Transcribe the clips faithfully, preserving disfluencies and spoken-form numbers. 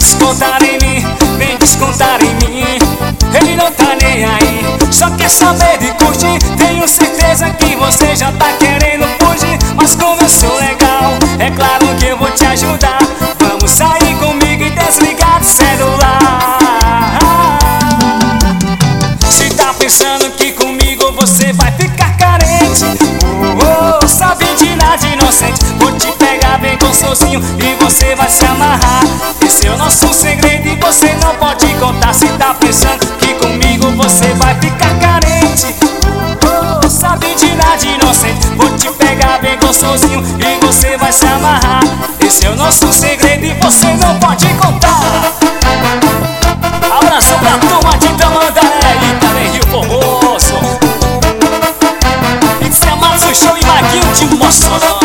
descontar em mim, vem descontar em mim. Ele não tá nem aí, só quer saber de curtir. Tenho certeza que você já tá querendo fugir, mas como eu sou legal, é claro que eu vou te ajudar. Vamos sair comigo e desligar do celular. Se tá pensando que comigo você vai ficar carente, oh, oh, sabe de nada inocente. Vou te pegar bem gostosinho e você vai se amarrar. Esse é o nosso segredo e você não pode contar. Se tá pensando que comigo você vai ficar carente, oh, oh, sabe de nada inocente. Vou te pegar bem gostosinho e você vai se amarrar. Esse é o nosso segredo e você não pode contar. Abraço pra turma de Tamandaré e também Rio Formoso. Isso é Matos Show e Maguinho de Mossoró.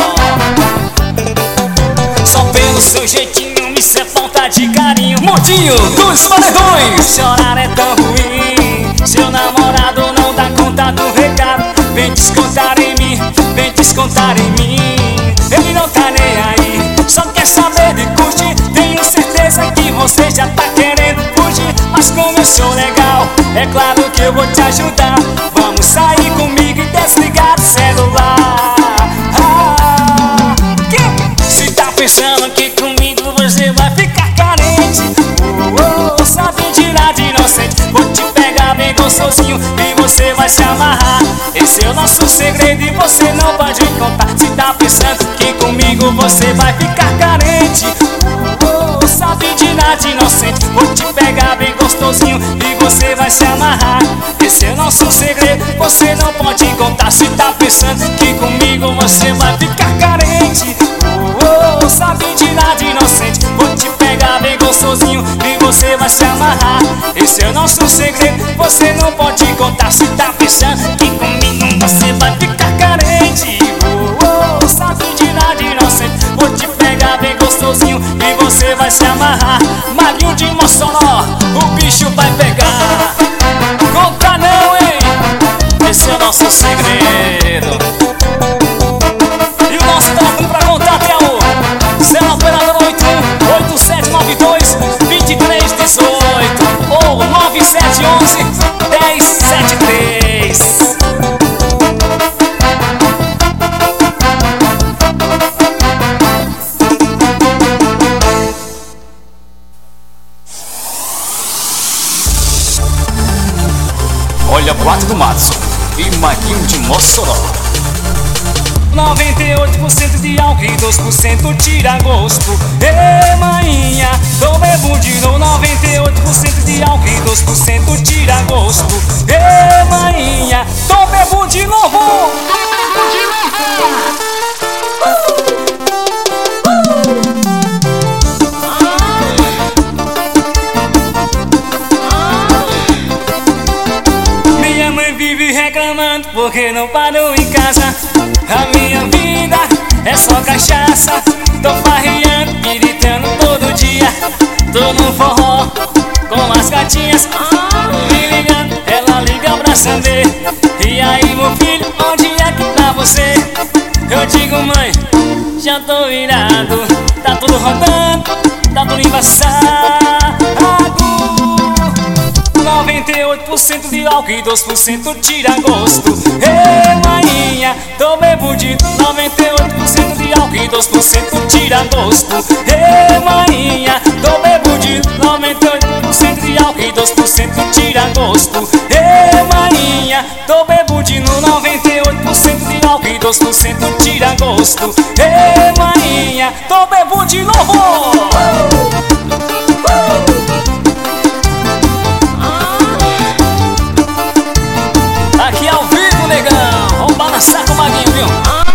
Só pelo seu jeitinho me cê falta de carinho. Mundinho dos Paredões. Chorar é tão ruim, seu namorado não dá conta do recado. Vem descontar em mim, vem descontar em mim. Ele não tá nem aí, só quer saber de curtir. Tenho certeza que você já tá querendo fugir, mas como eu sou legal, é claro que eu vou te ajudar. Vamos sair comigo e desligar do celular. Ah, que? Se tá pensando que comigo você vai ficar carente, oh, oh, sabe de nada inocente. Vou te pegar bem gostosinho e você vai se amarrar. Esse é o nosso segredo e você não pode contar. Se tá pensando que comigo você vai ficar carente, oh, oh, sabe de nada inocente. Vou te pegar bem gostosinho e você vai se amarrar. Esse é o nosso segredo, você não pode contar. Se tá pensando que comigo você vai ficar carente, oh, oh, sabe de nada inocente. Vou te pegar bem gostosinho e você vai se amarrar. Esse é o nosso segredo, você não pode contar. Se tá pensando que comigo você vai ficar carente, oh, oh, sabe de nada inocente. Vou te pegar bem gostosinho e você vai se amarrar. Maguinho de Mossoró, o bicho vai pegar. Conta não, hein? Esse é o nosso segredo. E o nosso telefone pra contar é o zero operador oito um oito sete nove dois dois três um oito ou nove sete um um um zero sete três. Olha, Quatro do Matos e Maguinho de Mossoró. Noventa e oito por cento de álcool e dois por cento tira gosto. Ê, maninha, tô bebo de novo. Noventa e oito por cento de álcool e dois por cento tira gosto. Ê, maninha, tô bebo de novo. Minha mãe vive reclamando porque não parou em casa. A minha vida é só cachaça. Tô farreando e gritando todo dia. Tô no forró com as gatinhas me ligando, ela liga pra saber. E aí, meu filho, onde é que tá você? Eu digo, mãe, já tô virado. Tá tudo rodando, tá tudo embaçado. Noventa e oito por cento de álcool e dois por cento tira gosto. Ei, maninha, tô bebo de noventa e oito por cento de álcool e dois por cento tira gosto. Ei, maninha, tô bebo de noventa e oito por cento de álcool e dois por cento tira gosto. Ei, maninha, tô bebo de no noventa e oito por cento de álcool e dois por cento tira gosto. Ei, maninha, tô bebo de novo. Aqui ao vivo, negão, vamos balançar com o Maguinho, viu?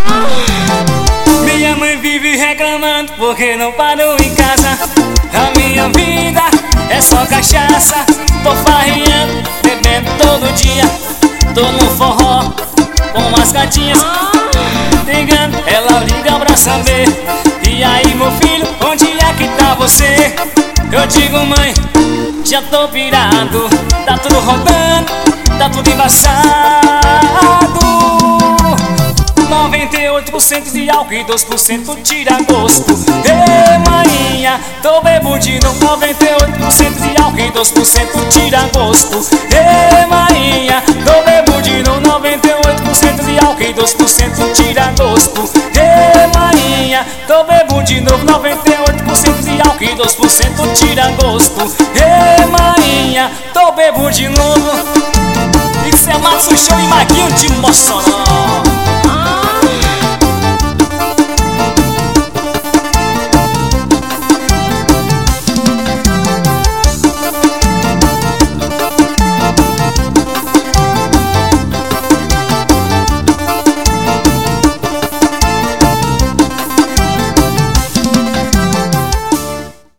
Minha mãe vive reclamando porque não parou em casa. A minha vida é só cachaça. Tô farreando, bebendo todo dia. Tô no forró com as gatinhas ligando, ela liga pra saber. E aí, meu filho, onde é que tá você? Eu digo, mãe, já tô pirado. Tá tudo rodando, tá tudo embaçado. Noventa e oito oito por cento de álcool e dois por cento tira gosto. Ê, mainha, tô bebo de novo. Noventa e oito por cento de álcool e dois por cento tira gosto. Ê, mainha, tô bebo de novo. Noventa e oito por cento de álcool e dois por cento tira gosto. Ê, mainha, tô bebo de novo. Noventa e oito por cento de álcool e dois por cento tira gosto. Ê, mainha, tô bebo de novo. Isso é Matsu Show e Maguinho de Mossoró.